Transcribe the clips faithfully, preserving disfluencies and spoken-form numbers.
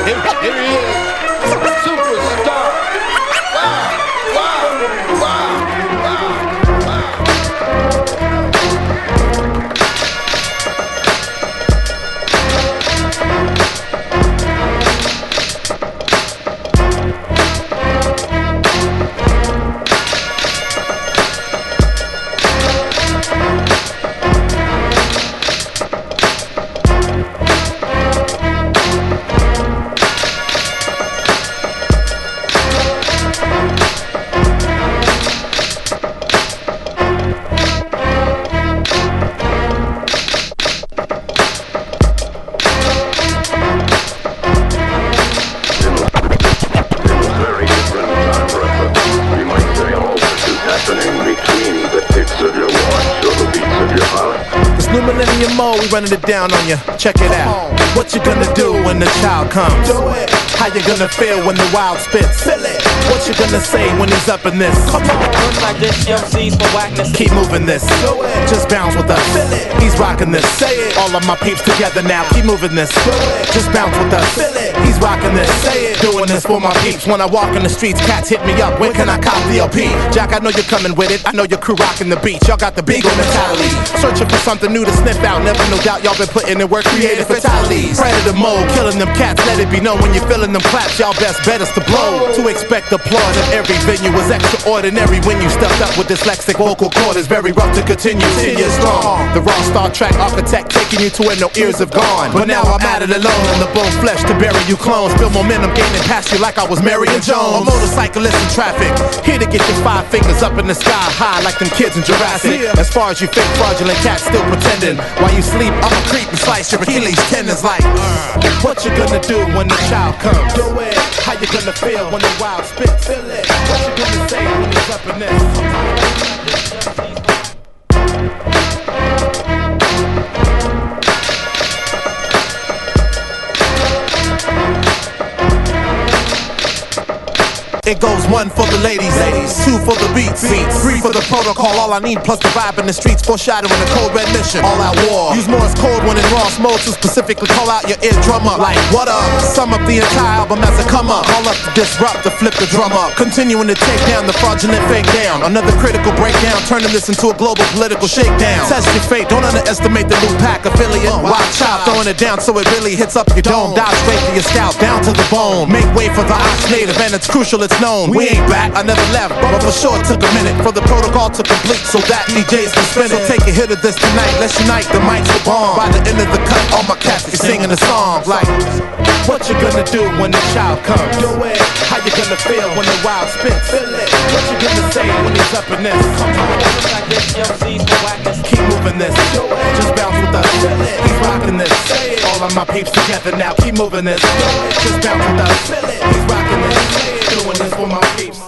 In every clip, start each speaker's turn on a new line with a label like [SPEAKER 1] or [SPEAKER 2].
[SPEAKER 1] Here, here he is, superstar. Wow, wow, wow, wow, wow.
[SPEAKER 2] We running it down on you, check it out. What you gonna do when the child comes? Do it. How you gonna feel when the wild spits? Feel it. What you gonna say when he's up in this? Come on.
[SPEAKER 3] Looks like this young C's for whackness.
[SPEAKER 2] Keep moving this. Do it. Just bounce with us. Feel it. He's rocking this. Say it. All of my peeps together now. Keep moving this. Do it. Just bounce with us. Feel it. He's rocking this. Say it. Doing this for my peeps. When I walk in the streets, cats hit me up. When can I cop the L P? Jack, I know you're coming with it. I know your crew rocking the beat. Y'all got the Beagle mentality. Searching for something new to sniff out. Never no doubt y'all been putting in work. Creative fatalities. Predator mode. Killing them cats. Let it be known when you're feeling them claps. Y'all best bet us to blow. To expect applause in every venue was extraordinary. When you stepped up with dyslexic vocal cord, is very rough to continue. Ten years strong. The raw Star Trek architect taking you to where no ears have gone. But now I'm at it alone. In the bone flesh to bury you clones. Feel momentum gaining past you like I was Marion Jones. A motorcyclist in traffic. Here to get your five fingers up in the sky high like them kids in Jurassic. As far as you fake fraudulent cats still pretending. While you sleep, I'm a creep and slice your Achilles tendons like uh, what you gonna do when the child comes? Do it. How you gonna feel when the wild spits? Feel it. What you gonna say when he's up in this? It goes one for the ladies, ladies, two for the beats, beats, three for the protocol. All I need plus the vibe in the streets, foreshadowing the cold red mission. All out war. Use Morse code when in Ross mode to specifically call out your eardrum up. Like what up? Sum up the entire album as a come up. Call up to disrupt, to flip the drum up. Continuing to take down the fraudulent fake down. Another critical breakdown, turning this into a global political shakedown. Test your fate, don't underestimate the new pack affiliate. Watch out, throwing it down so it really hits up your dome. Dive straight to your scalp, down to the bone. Make way for the ox native, and it's crucial it's known. We ain't back, I never left, but for sure it took a minute for the protocol to complete so that D Js can spin it. So take a hit of this tonight, let's unite, the mic's the bomb. By the end of the cut, all my cats be singing the song like what you gonna do when the child comes? Do it. How you gonna feel when the wild spits? Feel it. What you gonna say when he's up in this? Come on.
[SPEAKER 3] Like this young C's for whackness.
[SPEAKER 2] Keep moving this. Do it. Just bounce with us. Feel it. He's rocking this. Say it. All of my peeps together now. Keep moving this. Do it. Just bounce with us. Feel it. He's rocking this. Say it. Doing this for my peeps.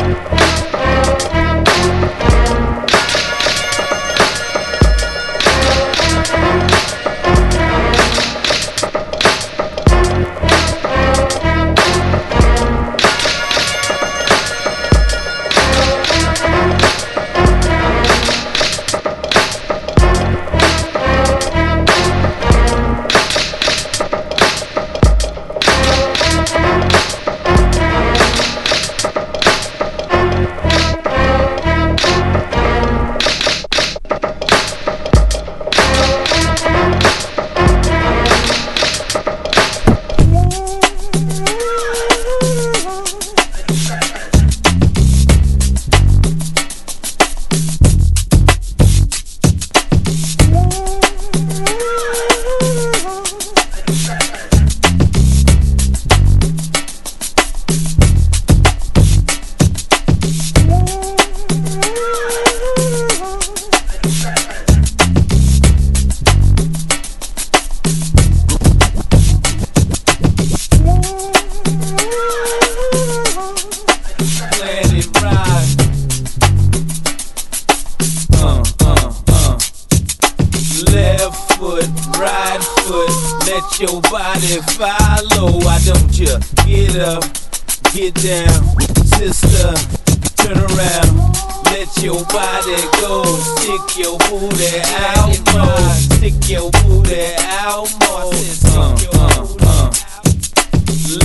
[SPEAKER 4] Your body follow, why don't you get up, get down, sister, turn around, let your body go, stick your booty out more, stick your booty out more, uh, uh, uh.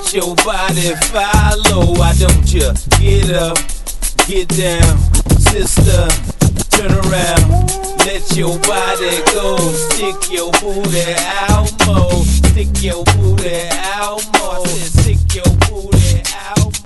[SPEAKER 4] let your body follow. Why don't you get up, get down, sister, turn around, let your body go. Stick your booty out more, stick your booty out more. I said stick your booty out more.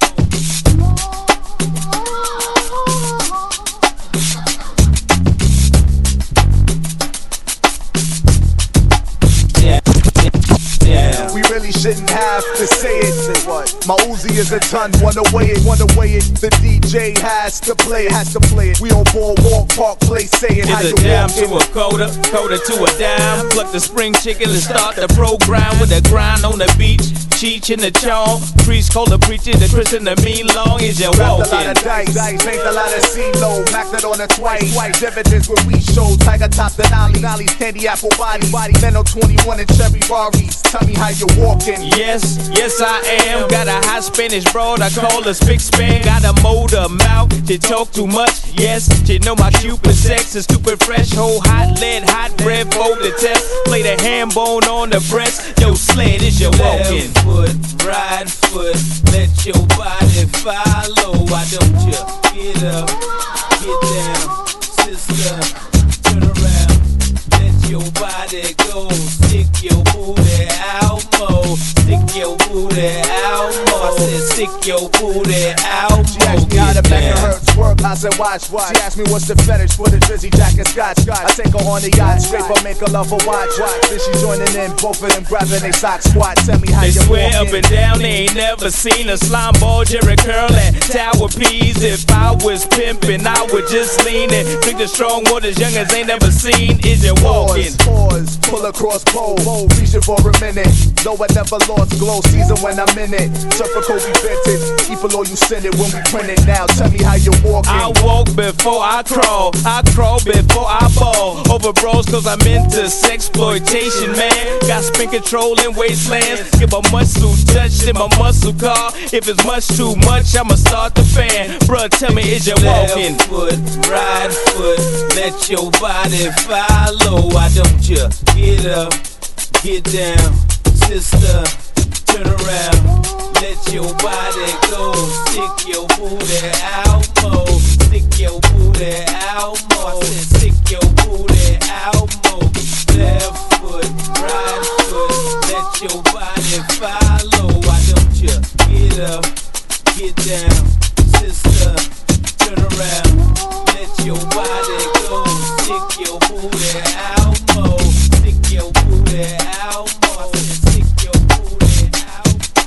[SPEAKER 5] We really shouldn't have to say it. Say what? My Uzi is a ton, wanna weigh it, wanna weigh it. The D J has to play it, has to play it. We on Boardwalk Park Place, say it. How
[SPEAKER 4] It's
[SPEAKER 5] you
[SPEAKER 4] a dime
[SPEAKER 5] walking?
[SPEAKER 4] to a quarter, quarter to a dime. Pluck the spring chicken and start the program with a grind on the beach. Cheech in the charm, priest call the preacher, the Christian, the mean long is your
[SPEAKER 5] Rapped a lot
[SPEAKER 4] walking.
[SPEAKER 5] of dice, dice, banked a lot of C-Lo, maxed it on a twice, twice. Dividends where we show, Tiger top the Nolly, Nolly's candy apple body, body. Menno twenty-one and cherry Barries. Tell me how you walking.
[SPEAKER 4] Yes, yes I am. Got a hot Spanish broad, I call her Spick Span. Got a motor mouth, she talk too much. Yes, she know my Cupid sex is stupid fresh. Whole hot lead, hot bread for the test. Play the ham bone on the breast. Yo, sled is your walking. Left foot, right foot, let your body follow. Why don't you get up, get down, sister, turn around, let your body go. Stick your booty out more, stick your booty out more. I said stick your booty out
[SPEAKER 5] She asked
[SPEAKER 4] more.
[SPEAKER 5] me how to
[SPEAKER 4] Get
[SPEAKER 5] make her
[SPEAKER 4] down.
[SPEAKER 5] hurt twerk. I said watch, watch. She asked me what's the fetish for the Drizzy Jack and Scotch. I take her on the yacht, straight for make her love her watch. Then she joining in, both of them grabbing they sock squat. Tell me how
[SPEAKER 4] They
[SPEAKER 5] you
[SPEAKER 4] swear
[SPEAKER 5] walking.
[SPEAKER 4] up and down, they ain't never seen a slime ball, Jerry Curl at Tower Peas. If I was pimping, I would just lean it. Drink the strong waters, young as ain't never seen. Is you walking?
[SPEAKER 5] Pause, pause, pull across pole, pole, reaching for a minute. Though I never lost glow, season when I'm in it. Surfer Kobe vintage, keep below you send it when we print it now. Tell me how you walking.
[SPEAKER 4] I walk before I crawl, I crawl before I ball. Over bros cause I'm into sexploitation, man. Got spin control in wastelands. Give a muscle touch in my muscle car. If it's much too much, I'ma start the fan. Bruh, tell me, is you walking? Left foot, right foot, let your body follow. Why don't you get up, get down, sister, turn around, let your body go. Stick your booty out more, stick your booty out more. I said stick your booty out more. Left foot, right foot, let your body follow. Why don't you get up, get down, sister, turn around, let your body go. Stick your booty out more, stick your booty out more. I said stick your booty out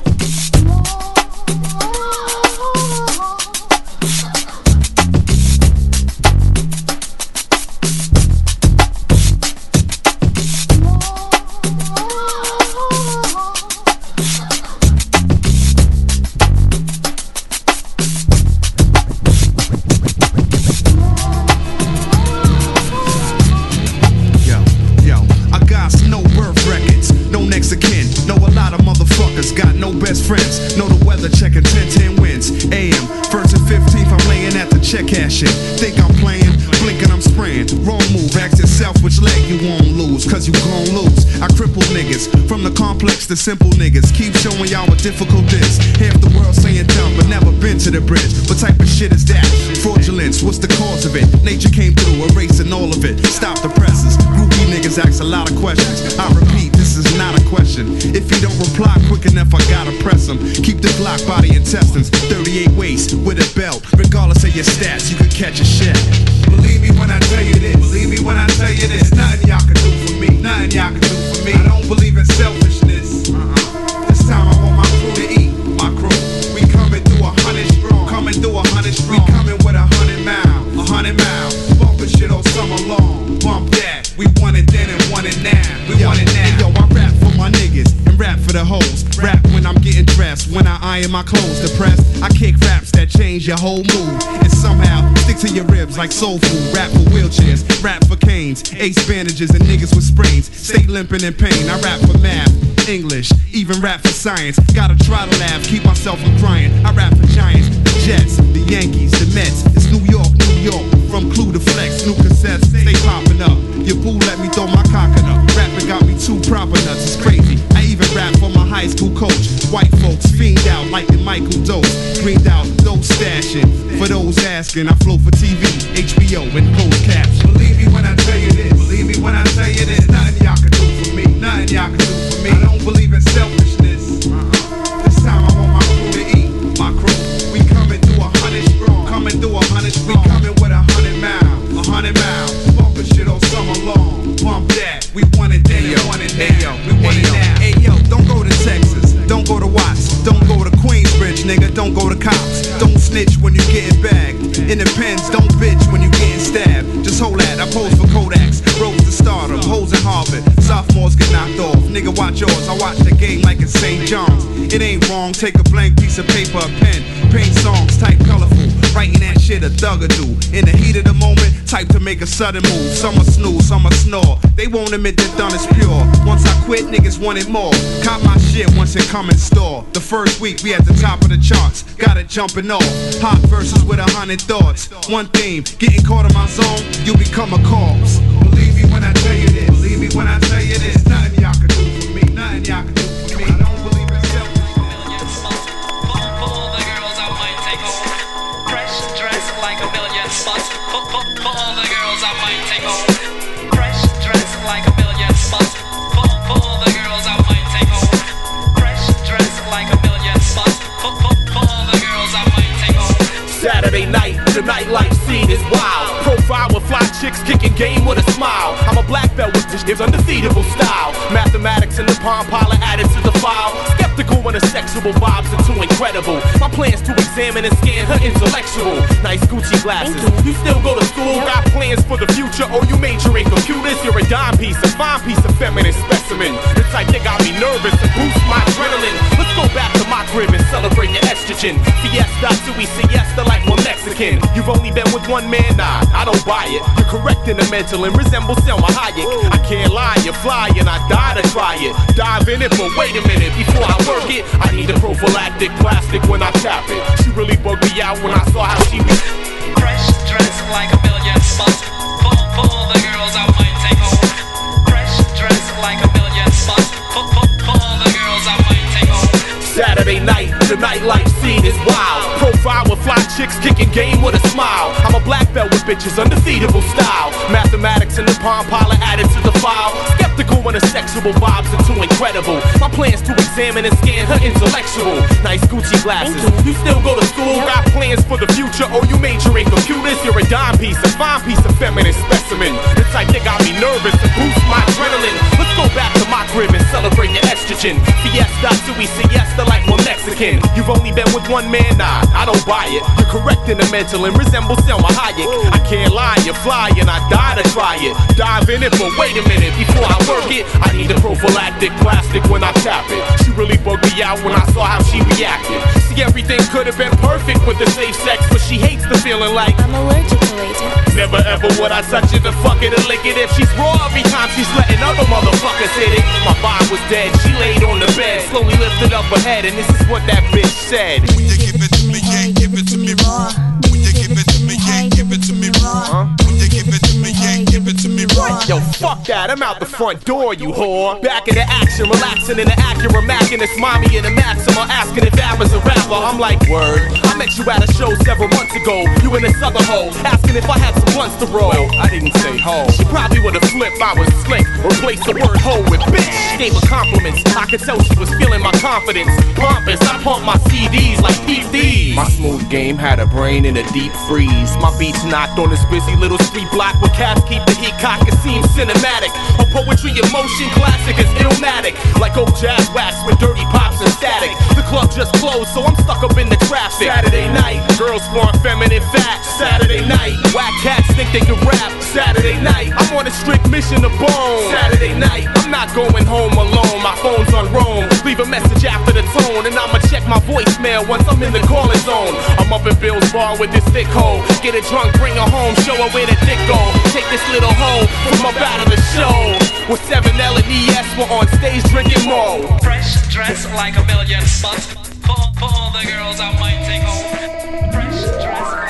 [SPEAKER 4] more.
[SPEAKER 6] Yo, yo, I got no birth records, no next of kin. Know a lot of motherfuckers, got no best friends. Know the weather, checking ten ten wins. A M, first and fifteenth, I'm laying at the check cashing. Think I'm playing, blinking, I'm spraying. Wrong move, ask yourself which leg you won't lose, cause you gon' lose. I cripple niggas, from the complex to simple niggas. Keep showing y'all what difficult is. Half the world saying dumb, but never been to the bridge. What type of shit is that? Fraudulence, what's the cause of it? Nature came through, erasing all of it. Stop the presses. Groupie niggas ask a lot of questions. I repeat, this is not a question. If you don't reply quick enough, I gotta press them. Keep the Glock by the intestines. thirty-eight waist with a belt. Regardless of your stats, you could catch a shell. Believe me when I tell you this. Believe me when I tell you this. Nothing y'all can do for me. Nothing y'all can do for me. I don't believe in selfishness. Uh-uh. This time I want my crew to eat. My crew. We coming through a hundred strong. Coming through a hundred strong. We coming with a hundred miles. A hundred miles. Bumping shit all summer long. Bump that. We want it then and want it now. We want it now. Yo, I rap for my niggas and rap for the hoes. Rap when I'm getting dressed. When I iron my clothes. Depressed. I kick raps that change your whole mood. And somehow stick to your ribs like soul food. Rap for wheelchairs. Rap for canes. Ace bandages and niggas with sprains. Stay limping in pain. I rap for math. English, even rap for science. Gotta try to laugh, keep myself from crying. I rap for giants, the Jets, the Yankees, the Mets. It's New York, New York. From Clue to Flex, new cassettes, stay popping up. Your boo let me throw my cocker up. Rapping got me two proper nuts, it's crazy. I even rap for my high school coach. White folks, fiend like the Michael Dose. Greened out, dope stashing. For those asking, I flow for T V, H B O, and closed caption. Believe me when I tell you this. Believe me when I tell you this. Nothing y'all can do for me. Nothing y'all can do for me. I don't believe in selfishness. Uh-huh. This time I want my crew to eat. My crew, we coming through a hundred strong. Coming through a hundred strong. We coming with a hundred miles. A hundred miles. Bumping shit all summer long. Bump that. We want it then. We want it now. We want it now. Hey yo, don't go to Texas. Don't go to Watts. Don't go to Queensbridge, nigga. Don't go to cops. Don't snitch when you getting bagged. In the pens, don't bitch when you getting stabbed. Just hold that. I pose for Kodaks. Rose to stardom. Hoes in Harvard. Sophomores get knocked off. Nigga, watch yours. I watch the game like it's Saint John's. It ain't wrong. Take a blank piece of paper, a pen. Paint songs, type colorful. Writing that shit a thugger do. In the heat of the moment, type to make a sudden move. Some a snooze, some a snore. They won't admit that done is pure. Once I quit, niggas wanted more. Cop my shit once it come in store. The first week we at the top of the charts. Got it jumping off. Hot verses with a hundred thoughts. One theme, getting caught in my zone, you become a corpse. Believe me when I tell you this. Believe me when I tell you this. Nothing y'all can do for me. Nothing y'all can do for me. I don't believe in selfishness.
[SPEAKER 7] Pull the girls I might take home. Fresh dress like a million bucks. Pull, pull, pull the girls I might take home. Fresh dress like a million bucks. Pull, pull the girls I might take home. Fresh dress like a million bucks. Pull, pull, pull the girls I might take home.
[SPEAKER 8] Saturday night, the nightlife scene is wild. Profile with fly chicks kicking game with a smile. I'm a black belt with this is undefeatable style. Mathematics in the palm pilot added to the file. Skeptical when the sexual vibes are too incredible. My plan's to examine and scan her intellectual. Nice Gucci glasses. You still go to school, got plans for the future, or you major in computers? You're a dime piece, a fine piece of feminine specimen. The type that got me nervous and boost my adrenaline. Let's go back to my crib and celebrate your estrogen. Fiesta till we siesta like we're Mexican. You've only been with one man, nah, I don't buy it. You're correct in the mental and resemble Selma Hayek. I can't lie, you fly and I die to try it. Dive in it, but wait a minute, before I work it, I need a prophylactic plastic when I tap it. She really bugged me out when I saw how she was.
[SPEAKER 7] Fresh dress like a million bucks. Pull, pull the girls I might take home. Fresh dress like a million bucks. Pull, pull, pull the girls I might take home.
[SPEAKER 8] Saturday night, the nightlife scene is wild. Profile with fly chicks kicking game with a smile. I'm a black belt with bitches, undefeatable style. Mathematics in the palm pilot added to the file. Skeptical when the sexual vibes are too incredible. My plan's to examine and scan her intellectual. Nice Gucci glasses. You still go to school, got plans for the future, or you major in computers? You're a dime piece, a fine piece of feminine specimen. The type that got me nervous and boost my adrenaline. Let's go back to my crib and celebrate your estrogen. Fiesta till we siesta like we're Mexican. You've only been with one man, nah, I don't buy it. You're correct in the mental and resemble Selma Hayek. I can't lie, you fly and I die to try it. Dive in it, but wait a minute, before I work it, I need a prophylactic plastic when I tap it. She really bugged me out when I saw how she reacted. See, everything could have been perfect with the safe sex, but she hates the feeling like
[SPEAKER 9] I'm allergic to latex.
[SPEAKER 8] never ever would I touch it, to fuck it, or lick it. If she's raw every time she's letting other motherfuckers hit it. My vibe was dead, she laid on the bed, slowly lifted up her head, and this is what that bitch said.
[SPEAKER 6] When you give it to me, yeah, give it to me raw. When you give it to me, yeah, give it to me raw. When you give it to me, yeah, give it to me raw.
[SPEAKER 8] Yo, fuck that, I'm out the front door, you whore. Back in the action, relaxing in the Acura Mac, and it's mommy in the Maxima asking if I was a rapper. I'm like, word. I met you at a show several months ago. You in this other hole, asking if I had some blunts to roll. Well, I didn't say ho. She probably would've flipped, I was slick. Replaced the word hoe with bitch. Gave her compliments, I could tell she was feeling my confidence. Pompous, I pump my C Ds like P Ds. My smooth game had a brain in a deep freeze. My beats knocked on this busy little street block where cats keep the heat cock, it seems cinematic. Her poetry in motion, classic is illmatic. Like old jazz wax with dirty pops and static. The club just closed, so I'm stuck up in the traffic. Saturday night, girls flaunt feminine fat. Saturday night, whack cats think they can rap. Saturday night, I'm on a strict mission to bone. Saturday night, I'm not going home alone. My phone's on roam. Leave a message after the tone, and I'ma check my voicemail once I'm in the calling zone. I'm up in Bill's bar with this thick hoe. Get her drunk, bring her home, show her where the dick go. Take this little hoe from up out of the show. With seven L and E S, we're on stage drinking more.
[SPEAKER 7] Fresh dress like a million bucks. Pull, pull the girls I might take home. Fresh dress like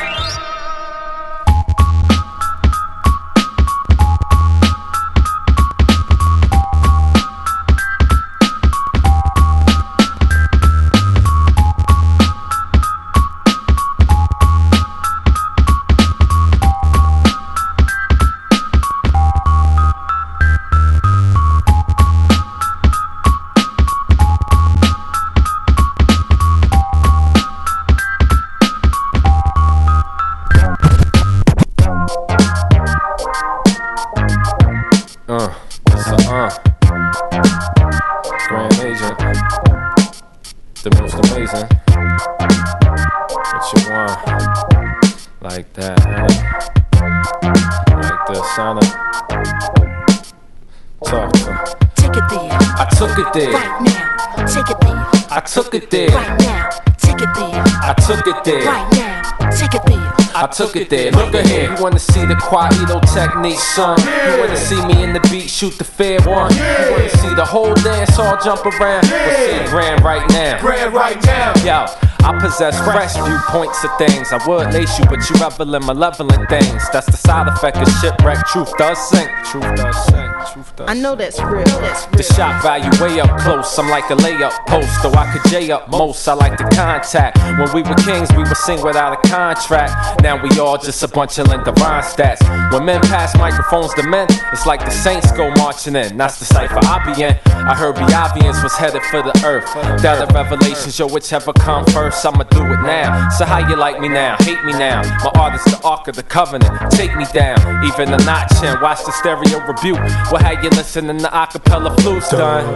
[SPEAKER 9] took it there.
[SPEAKER 10] Right now, take it there.
[SPEAKER 9] I took it there.
[SPEAKER 10] Right now, take it there.
[SPEAKER 9] I took it there.
[SPEAKER 10] Right now, take it there.
[SPEAKER 9] I took it there. Look at here. You wanna see the Quaido technique, son? You wanna see me in the beat, shoot the fair one? You wanna see the whole dance all jump around? Well, see grand right now.
[SPEAKER 8] Grand right now.
[SPEAKER 9] Yo, I possess fresh viewpoints of things. I would lace you, but you revel in malevolent things. That's the side effect of shipwreck. Truth does sink. Truth does sink. Truth does
[SPEAKER 10] I know that's real. That's
[SPEAKER 9] The
[SPEAKER 10] real.
[SPEAKER 9] shot value way up close. I'm like a layup post, though I could J up most. I like the contact. When we were kings, we would sing without a contract. Now we all just a bunch of Linda Rhyme stats. When men pass microphones to men, it's like the saints go marching in. That's the cipher I be in. I heard Biavians was headed for the earth. Down the revelations, yo, whichever come first, I'ma do it now. So how you like me now? Hate me now. My art is the Ark of the Covenant. Take me down, even a notch in. Watch the stereo rebuke. Well, how you listening to acapella flutes done?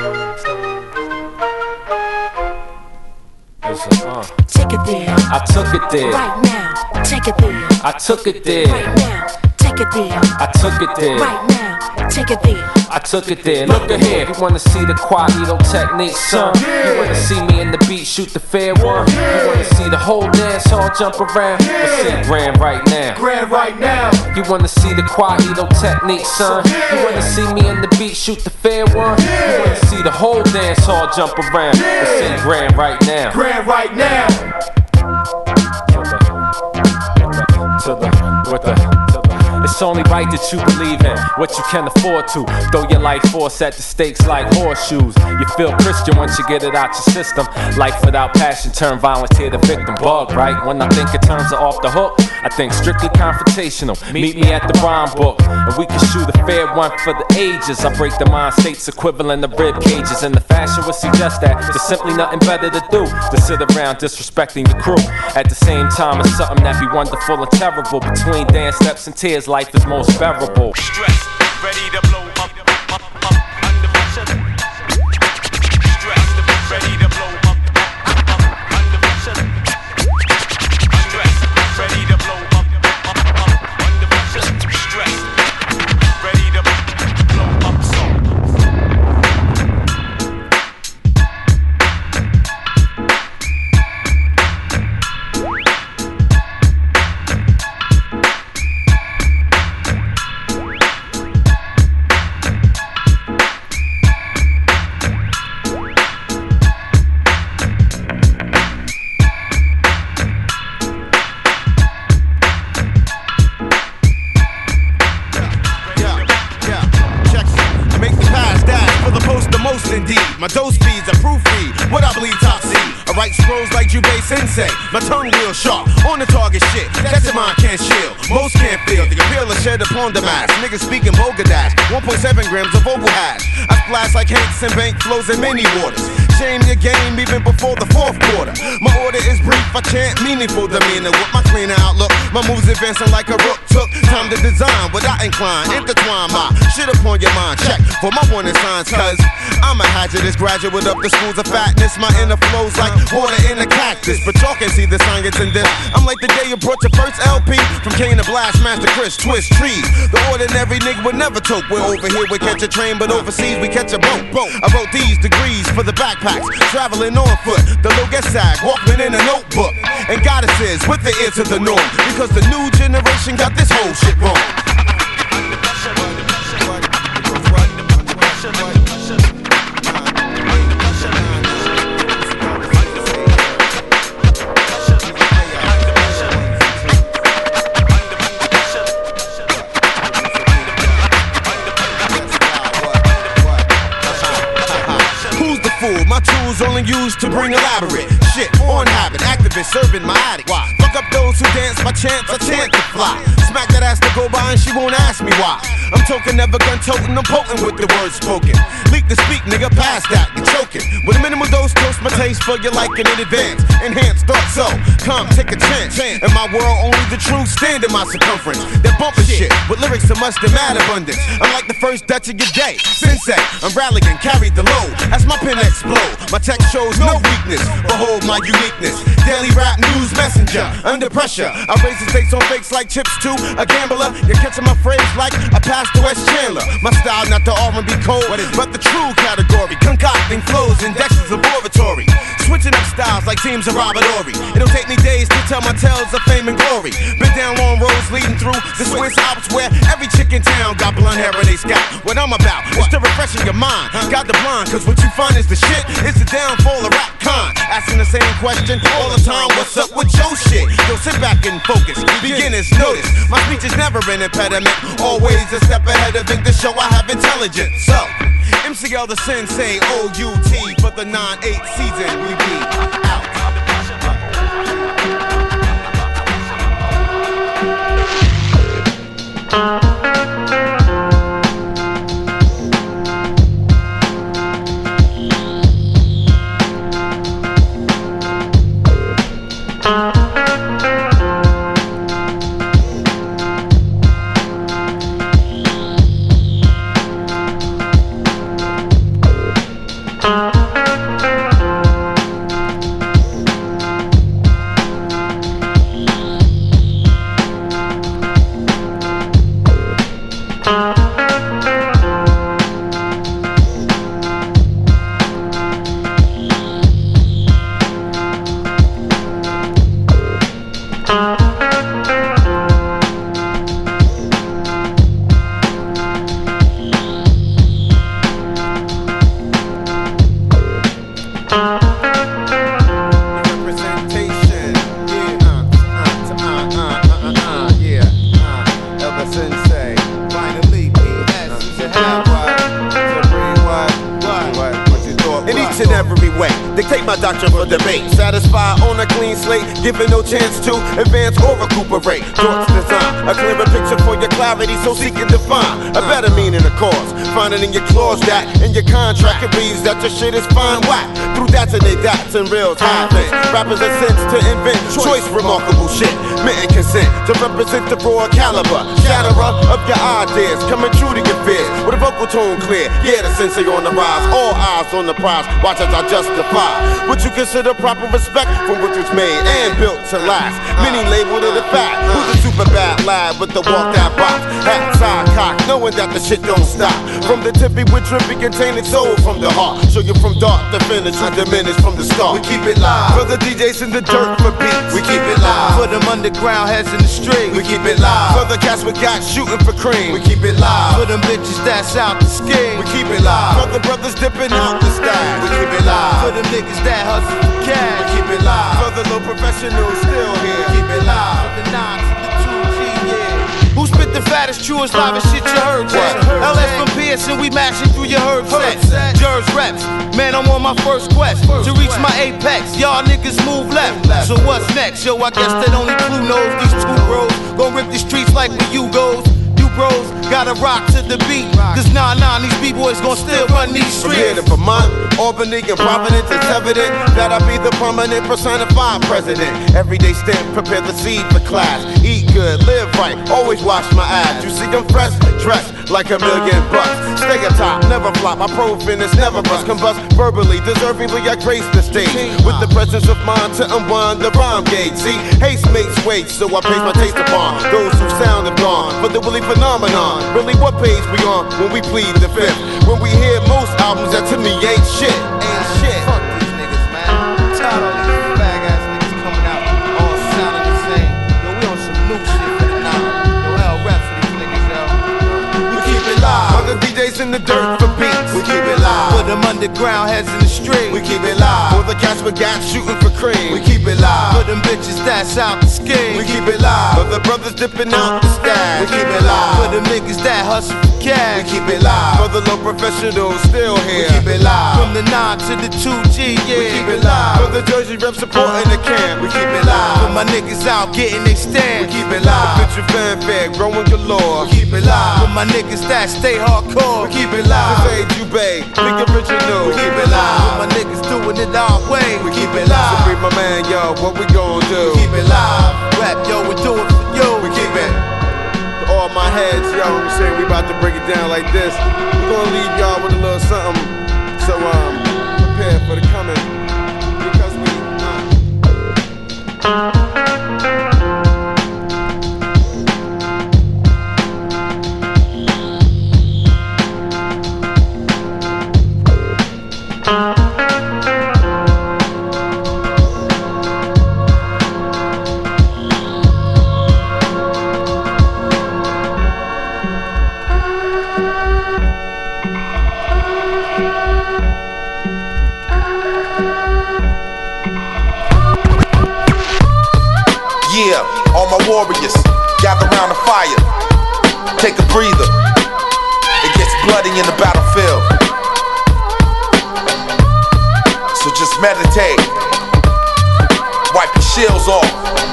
[SPEAKER 9] Uh.
[SPEAKER 10] Take it there.
[SPEAKER 9] I took it there.
[SPEAKER 10] Right now, take it there.
[SPEAKER 9] I took it there.
[SPEAKER 10] Right now, take it there.
[SPEAKER 9] I took it there.
[SPEAKER 10] Right now, take it there.
[SPEAKER 9] I took it there. Look at here. You wanna see the Quaido technique, son? You wanna see me in the beat, shoot the fair one? You wanna see the whole dance all jump around? Well, see grand right now.
[SPEAKER 8] Grand right now.
[SPEAKER 9] You wanna see the Quaido technique, son? You wanna see me in the beat, shoot the fair one? You wanna see the whole dance all jump around? Well, see grand right now.
[SPEAKER 8] Grand right now.
[SPEAKER 9] To the, with the, to the. It's only right that you believe in what you can afford to. Throw your life force at the stakes like horseshoes. You feel Christian once you get it out your system. Life without passion turn volunteer to victim. Bug, right? When I think in terms of off the hook, I think strictly confrontational. Meet me at the rhyme book, and we can shoot a fair one for the ages. I break the mind states equivalent to rib cages, and the fashion would suggest that there's simply nothing better to do than sit around disrespecting the crew. At the same time, it's something that be wonderful and terrible. Between dance steps and tears, life is most bearable.
[SPEAKER 11] Stress, ready to blow up, up, up, up, under pressure. Stress, ready to blow up, up, up, under pressure. Stress, ready to blow up, up, up, under pressure. Stress, ready to blow up, so.
[SPEAKER 12] Indeed, my dose speeds are proofread what I believe top C. I write scrolls like Jubei Sensei. My tongue real sharp on the target shit. That's your mind can't shield. Most can't feel the appeal of shed upon the mass. Niggas speaking vulgar dash. one point seven grams of vocal hash. I splash like Hanks and Bank flows in many waters. Shame your game even before the fourth quarter. My order is brief, I chant meaningful demeanor with my cleaner outlook. My moves advancing like a rook took time to design without incline. Intertwine my shit upon your mind. Check for my warning signs, cause I'm a hazardous graduate of the schools of fatness. My inner flows like water in a cactus. But y'all can see the science in this. I'm like the day you brought your first L P from Kane to Blast, Master Chris, Twist Trees. The ordinary nigga would never toke. We're over here, we catch a train, but overseas we catch a boat. I wrote these degrees for the backpacks, traveling on foot. The low get sag, walking in a notebook. And goddesses with the ear to the norm, because the new generation got this whole shit wrong. My tools only used to bring elaborate shit on habit. Activist serving my addict. Why? Fuck up those who dance by chance. I chant to fly. Smack that ass to go by and she won't ask me why. I'm token, never gun toting. I'm potent with the words spoken. Leak to speak, nigga, past that. You're choking. With a minimal dose, toast my taste for your liking in advance. Enhance thought so. Come, take a chance. In my world, only the truth stand in my circumference. That bumping shit with lyrics so much to mad abundance. I'm like the first Dutch of your day. Sensei, I'm rallying, carry the load. As my pen explode. My text shows no weakness. Behold my uniqueness. Daily rap news messenger. under pressure. I raise the stakes on fakes like chips to a gambler. You're catching my phrase like a Pastor West Chandler. My style not the R and B code, but the true category. Concocting flows in Dexter's laboratory. Switching up styles like teams of Robert Ory. It'll take me days to tell my tales of fame and glory. Been down long roads leading through the Swiss Alps where every chick in town got blonde hair and they scalp. What I'm about is to refreshing your mind. Got the blind, cause what you find is the shit. It's the downfall of rap con. Asking the same question all the time. What's up with your shit? Yo, sit back and focus. Beginners notice my speech is never an impediment. Always a step ahead of it to show I have intelligence. So, M C L the Sensei, O U T for the nine eight season. We be out. Doctrine for debate, satisfied on a clean slate, given no chance to advance or recuperate. Thoughts design a clearer picture for your clarity, so seek and define a better meaning of cause. Find it in your clause that in your contract it reads that your shit is fine whack. Through that's and they dots and reels, high things. Rappers a sense to invent choice, remarkable shit. Mitten consent to represent the broad caliber, shatterer of your ideas, coming true to your fears with a vocal tone clear. Yeah, the sensei on the rise, all eyes on the prize. Watch as I justify what you consider proper respect for which was made and built to last. Many labeled it a fact. Who's a super bad lad with the walk that box? Hat side cock, knowing that the shit don't stop. From the tippy with drippy containing soul from the heart. Show you from dark to finish, we diminish from the start. We keep it live. For the D Js in the dirt for beats, we keep it live. For them underground heads in the street, we keep it live. For the cats we got shooting for cream, we keep it live. For them bitches that's out the scheme, we keep it live. For the brothers dipping out the stash, we keep it live. For them niggas that hustle for cash, we keep it live. For the low professionals still here, we keep it live. For the nine to the two G, yeah. Who spit the fattest, truest, livest shit you heard, Jack? L S from Pearson, we mashing through your herb sets. Jers reps, man, I'm on my first quest to reach my apex. Y'all niggas move left. So what's next? Yo, I guess that only Clue knows these two bros gon' rip the streets like the U goes. You bros gotta rock to the beat. Cause nah, nah, these B-boys gon' still run these streets. From here to Vermont, Albany, and Providence, it's evident that I be the prominent personified president. Everyday stint, prepare the seed for class. Eat good, live right, always wash my ass. You see I'm fresh, dressed like a million bucks. Stay atop, never flop, my profiness never rust. Combust verbally, deservingly I grace the stage. With the presence of mind to unwind the rhyme gauge. See, haste makes weight, so I place my taste upon those who sound have gone for the Willie phenomenon. Really, what page we on when we plead the fifth? When we hear most albums that to me ain't shit. Ain't shit. Fuck these niggas, man. I'm tired of all these fag ass niggas coming out all sounding the same. Yo, we on some new shit for the nine. Yo, hell rap for these niggas, yo. We keep it live. Other D Js in the dirt for beats. We keep it live. For them underground heads in the street. We keep it live. For the cats with gas shooting for cream. We keep it live. For them bitches that's out the scheme. We keep it live. For the brothers dipping out the stash. We keep it live. For them niggas that hustle for cash. We keep it live. For the low professionals still here. We keep it live. From the nine to the two G, yeah. We keep it live. For the Jersey rep supporting the camp. We keep it live. For my niggas out getting they stand. We keep it live. The picture fanfare growing galore. We keep it live. For my niggas that stay hardcore. We keep it live. For Fade you Bay, big original. We keep it live. For my niggas doing it our way. We keep it live. So free my man, yo, what we gon' do? We keep it live. Rap, yo, we do it for you. We keep it. To all my heads, yo, I'm saying we about to break it down like this. We're gonna leave y'all with a little something. So um, prepare for the coming because we. Uh. warriors. Gather round the fire. Take a breather. It gets bloody in the battlefield. So just meditate. Wipe your shields off.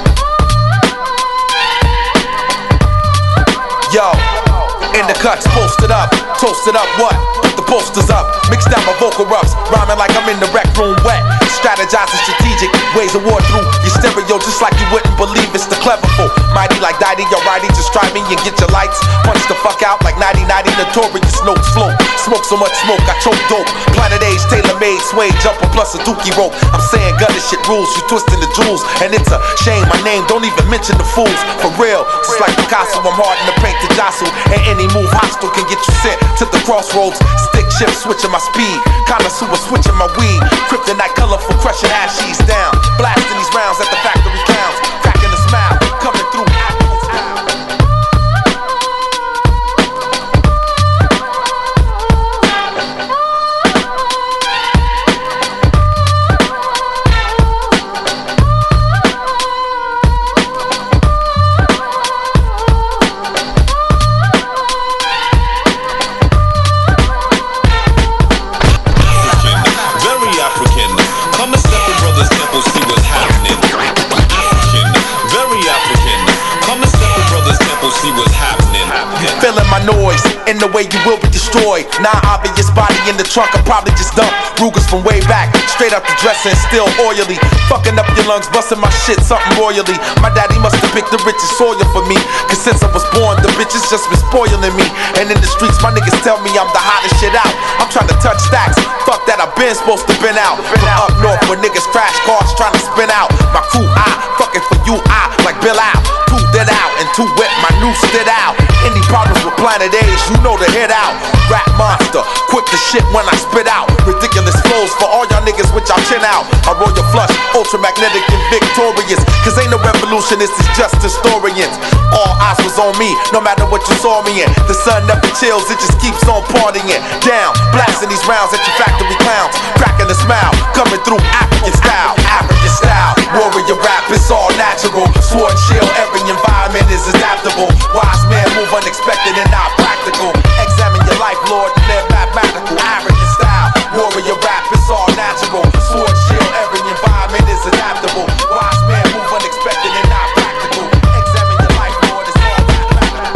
[SPEAKER 12] Yo, in the cuts, posted up, toasted up, what? Put the posters up, mix down my vocal roughs, rhyming like I'm in the rec room wet. Strategizing strategic ways of war through your stereo, just like you wouldn't believe it's the cleverful. Mighty like Diddy, alrighty, just try me and get your lights. Punch the fuck out like ninety ninety, notorious notes float. Smoke so much smoke, I choke dope. Planet Age, tailor-made, suede, jumper plus a dookie rope. I'm saying gun this shit rules, you twisting the jewels, and it's a shame my name, don't even mention the fools. For real, just like Picasso, I'm hard in the paint to jostle, and any move hostile can get you sent to the crossroads. Stick shift, switching my speed, connoisseur switching my weed. Kryptonite colorful, crushing ashes down, blasting these rounds at the factory counts, cracking a smile, coming through African style. Feeling my noise, in the way you will be destroyed. Non-obvious body in the trunk, I probably just dumped Rugers from way back, straight up the dresser and still oily. Fucking up your lungs, busting my shit, something royally. My daddy must have picked the richest soil for me, cause since I was born, the bitches just been spoiling me. And in the streets, my niggas tell me I'm the hottest shit out. I'm trying to touch stacks, fuck that, I've been supposed to been out. From up north, where niggas crash cars trying to spin out. My crew, I, fucking for you, I, like Bill out. Two dead out, and two wet, my new stood out. Any problems with Planet Age, you know to hit out. Rap monster, quick to shit when I spit out. Ridiculous flows for all y'all niggas with y'all chin out. I roll your flush, ultramagnetic and victorious. Cause ain't no revolution, this is just historians. All eyes was on me, no matter what you saw me in. The sun never chills, it just keeps on partying. Down, blasting these rounds at your factory clowns. Cracking a smile, coming through African style. African style, warrior rap, it's all natural. Sword shield, every environment is adaptable. Wise man move unexpected and not practical. Examine your life, Lord, live mathematical. African style, warrior rap, it's all natural. Sword shield, every environment is adaptable. Wise man move unexpected and not practical. Examine your life, Lord, it's all mathematical.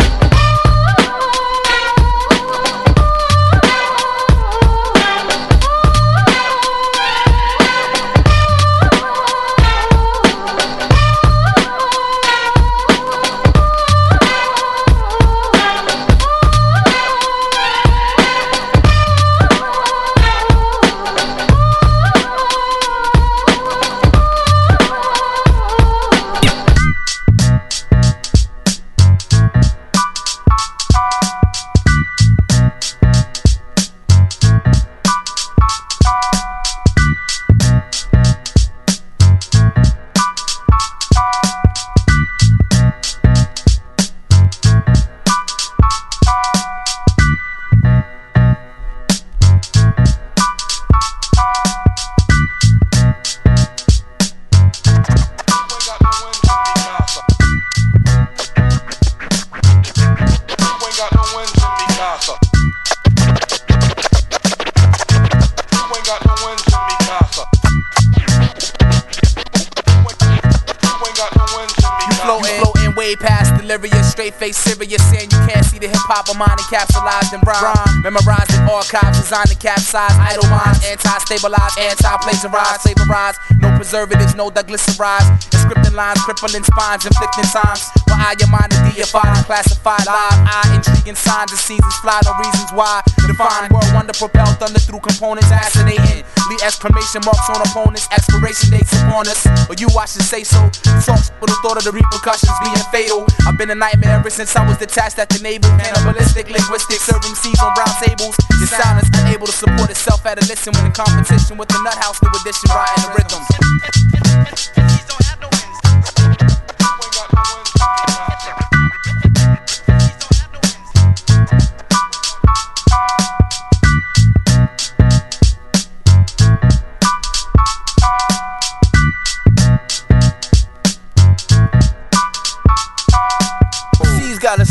[SPEAKER 13] Straight face serious, saying you can't see the hip hop of mine encapsulated in rhyme. Memorized in archives, designed to capsize idle minds, anti-stabilize, anti-plagiarize, flavorize. No preservatives, no diglycerides. Inscripting lines, crippling spines, inflicting times. While I am mind to deify, classified live. I intriguing signs and seasons fly, no reasons why. Define world wonder, propel thunder through components, assassinating. Leave exclamation marks on opponents, expiration dates upon us. Or you, I should say so. Talks with the thought of the repercussions being fatal. I've been a nightmare ever since I was detached at the navel. Cannibalistic, linguistic, serving seeds on round tables. Your silence unable to support itself at a listen when in competition with the nut house, new edition, riding the rhythm.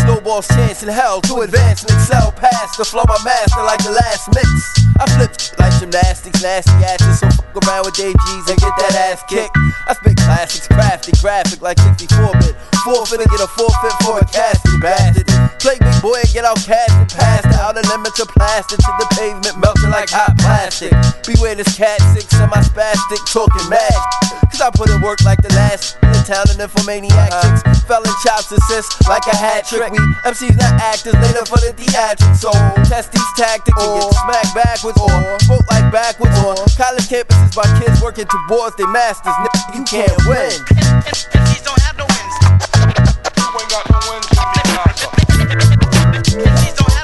[SPEAKER 14] snowball's chance in hell to advance and excel past the flow I master like the last mix. I flip like gymnastics, nasty asses, so fuck around with Dave G's and get that ass kicked. I spit classics, crafty, graphic like sixty-four bit. Forfeit and get a forfeit for a casket, bastard. Play big boy and get out cast and past the outer limits of plastic to the pavement melting like hot plastic. Beware this cat sick, semi-spastic, talking mad. Cause I put in work like the last in the town and infomaniac chicks. Felon chops assist like a hat trick. We M Cs not actors, later for the theatrics. So test these tactics and get smacked backwards or vote like backwards or college campuses by kids working towards their masters. Nigga, you can't win.
[SPEAKER 11] M Cs don't have no wins. You ain't got no wins. M Cs don't